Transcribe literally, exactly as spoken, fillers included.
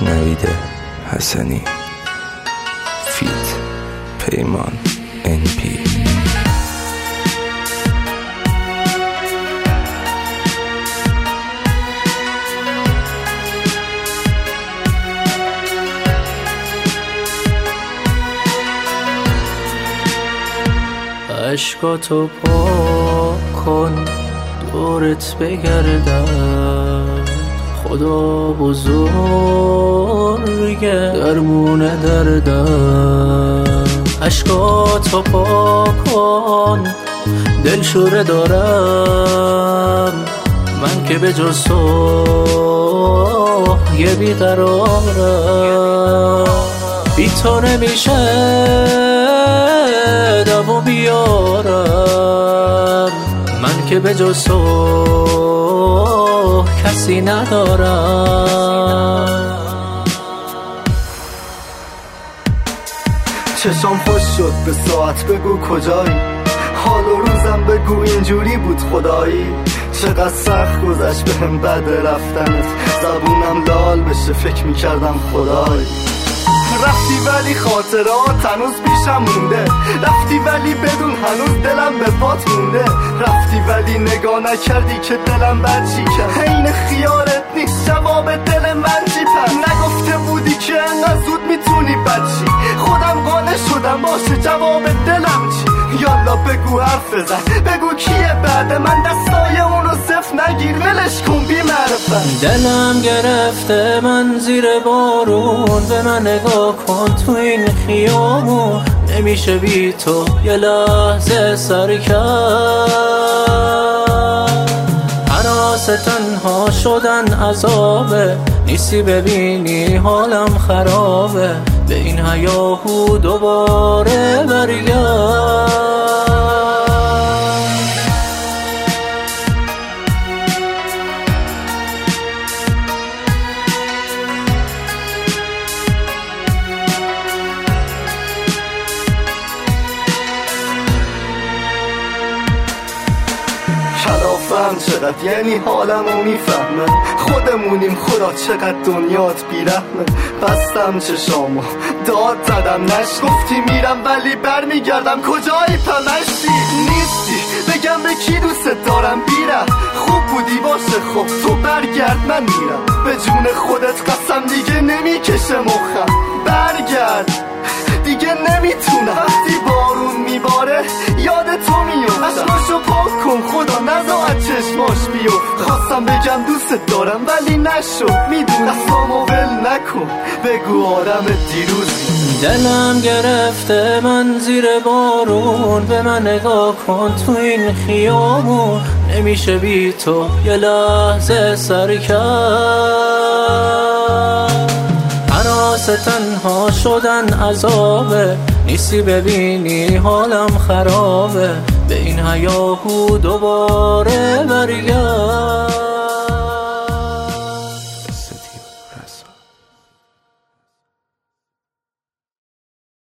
نوید حسنی فیت پیمان ان پی. عشقاتو پاک کن دورت بگردم، خدا بزرگه درمونه دردم. عشقاتو پاک کن دلشوره دارم، من که به جز تو یه بیقرارم. بی تو نمیشه دمو بیارم، من که به جز تو کسی ندارم. چشام خوش شد به ساعت بگو کجایی، حال و روزم بگو اینجوری بود خدایی. چقدر سخت گذشت بهم بعد رفتنت، زبونم لال بشه فکر میکردم خدایی. رفتی ولی خاطرات هنوز پیشم مونده، رفتی ولی بدون هنوز دلم به پات مونده. رفتی ولی نگاه نکردی که دلم بد چی کرد، حین خیالت نیست جواب دل من چی پس. نگفته بودی که انقدر زود میتونی بد چی، خودم قانع شدم باشه جواب دلم چی. یالا بگو حرف بزن بگو کیه بعد من، دستای اونو صف نگیر ولش کن بی معرفت. دلم گرفته من زیر بارون، به من نگاه کن تو این خیابون. نمیشه بی تو یه لحظه سر کرد، هراس تنها شدن عذابه، نیستی ببینی حالم خرابه. به این هیاهو دوباره برگرد. کلافم چقدر یعنی حالمو میفهمه، خودمونیم خدا چقدر دنیات بیرحمه. بستم چشامو داد زدم نش، گفتی میرم ولی برمیگردم، کجایی پمشتی نیستی بگم به کی دوست دارم بیره. خوب بودی باشه خب تو برگرد من میرم، به جون خودت قسم دیگه نمیکشه مخم. برگرد دیگه نمیتونم، وقتی بارون میباره یاد تو میفتم. عشقاشو پاک کن خدا نذار چشماش بیفت. خواستم بگم دوست دارم ولی نشد، میدونم دستامو ول نکن بگو آدم دیروزی. دلم گرفته من زیر بارون، به من نگاه کن تو این خیابون. نمیشه بی تو یه لحظه سر کرد، هراس تنها شدن عذابه، نیستی ببینی حالم خرابه. به این هیاهو دوباره برگرد.